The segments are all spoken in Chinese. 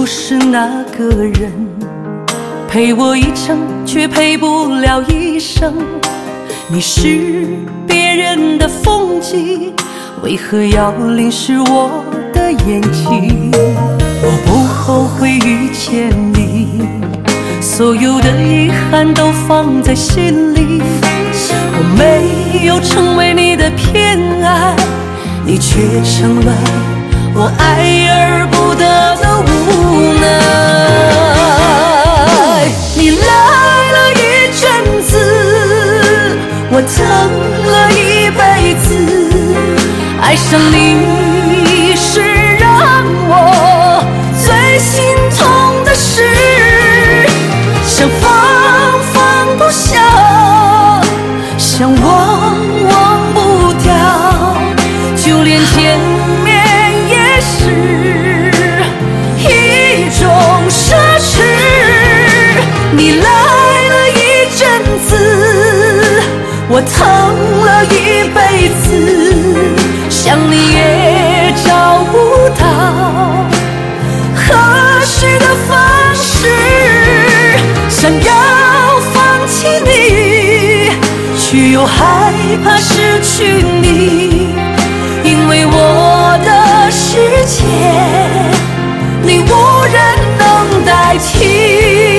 是那个人，陪我一程却陪不了一生。你是别人的风景，为何要淋湿我的眼睛？我不后悔遇见你，所有的遗憾都放在心里。我没有成为你的偏爱，你却成了我爱而不得的无奈。你来了一阵子，我疼了一辈子，爱上你是让我最心痛的事，想放不下，想忘不掉，就连见面也是一种奢侈。你来了一阵子，我疼了一辈子，想你也找不到合适的方式，想要放弃你，却又害怕失去你，因为我的世界你无人能代替。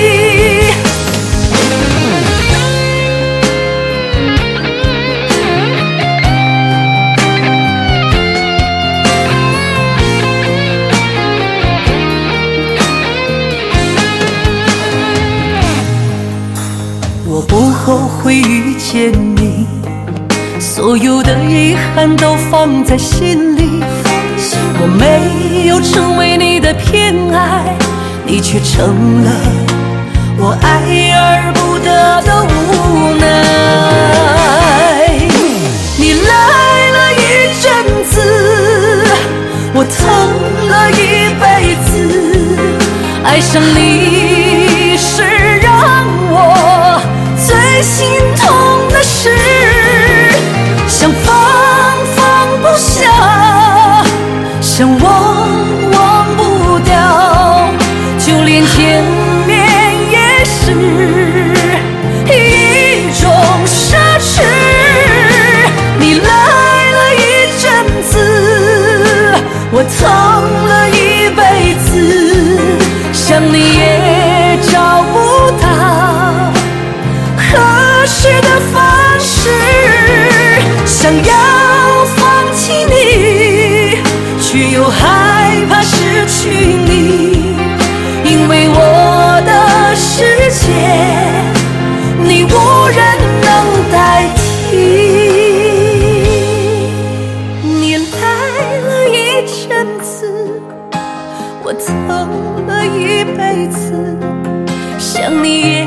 我不后悔遇见你，所有的遗憾都放在心里。我没有成为你的偏爱，你却成了我爱而不得的无奈。你来了一阵子，我疼了一辈子，爱上你是让我最心痛的事，想放不下，想忘不掉，就连见面也是一种奢侈。你来了一阵子，我疼了一辈子，想你也找不到合适的方式，想要放弃你，却又害怕失去你，因为我的世界你无人能代替。你来了一阵子，我疼了一辈子，想你也